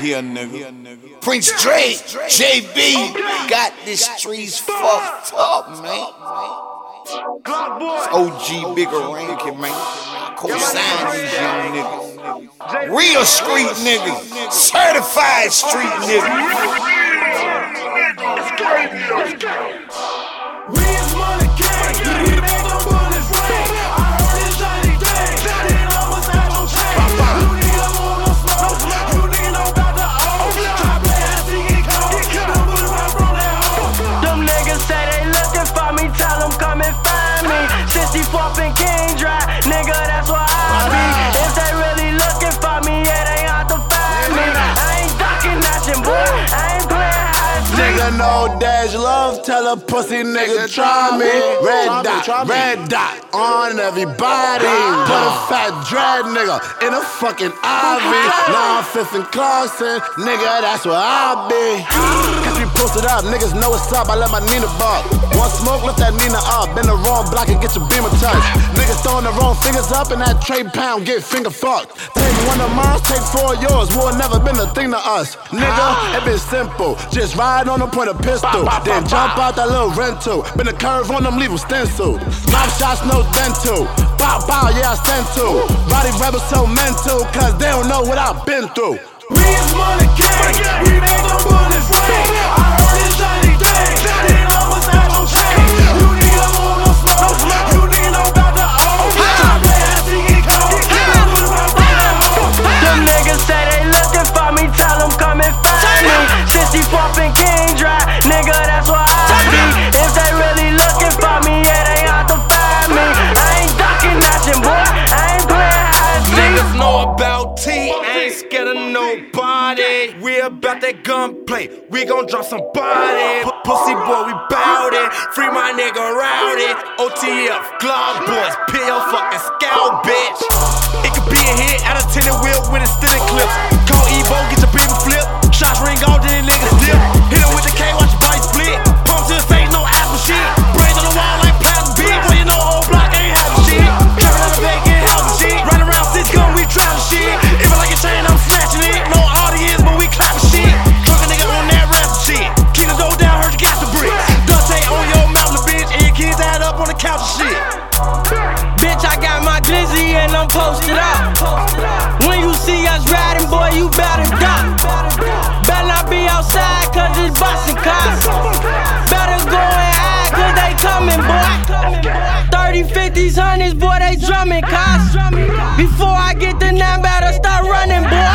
here, nigga. Prince Dre, JB, got this streets fucked up, man. OG Bigger Rankin, man. Co-sign these young niggas. Real street niggas. Certified street niggas. Fucking King Drive, nigga, that's why I be. If they really looking for me, yeah, they ought to find me. I ain't ducking nothing, boy, I ain't playing hide and seek. Nigga, no dash love, tell a pussy nigga try me. Red dot on everybody. Put a fat dread nigga in a fucking Ivy. Now I'm Fifth and Carson, nigga, that's where I be. Cause we posted up, niggas know what's up, I let my Nina bark. One smoke, lift that Nina up, bend the wrong block and get your beamer touch. Niggas throwing the wrong fingers up and that trade pound get finger fucked. Take one of mine, take four of yours, war never been a thing to us. Nigga, it been simple, just ride on them, point a pistol, then jump out that little rental. Been a curve on them, leave them stenciled. Mouth shots, no dental. Bow, bow, yeah, I sent to. Roddy rebels so mental, cause they don't know what I've been through. We is money gang, we make them bullets rain. I heard this shiny thing, they almost had no change. You niggas want no smoke, you niggas know about the old. I play ass to get cold, them niggas say they looking for me, tell them come and find me. 64th and King Drive, nigga, that's where I be. If they really looking for me, yeah, they ought to find me. I ain't ducking nothing, boy, I ain't playing hide and seek. Niggas know about T, ain't scared of nobody. We about that gunplay, we gon' drop somebody. Pussy boy, we bout it. Free my nigga Rowdy. OTF, Glock boys, peel your fucking scalp, bitch. It could be a hit out of tinted wheel with a extended clips. Call Evo, get your baby flip. Shots ring off, then niggas dip. Hit him with the K, watch your body split. Pump to the face, no ass for shit. Brains on the wall like plastic beat. Boy, you know old block ain't having shit. Trapping out the back, get house and shit. Riding around 6 gun, we trapping shit. If I like a chain, I'm snatching it. No audience, but we clapping shit. Drunk a nigga on that rap shit. Keep the door down, heard you got the brick. Dante on your mountain, bitch. And your kids add up on the couch and shit. Bitch, I got my glizzy and I'm posted up. When you see us riding, boy, you better duck. Better not be outside, cause it's bustin' cops. Better go and hide, cause they coming, boy. 30, 50s, 100s, boy, they drumming cops. Before I get the 9, better start running, boy.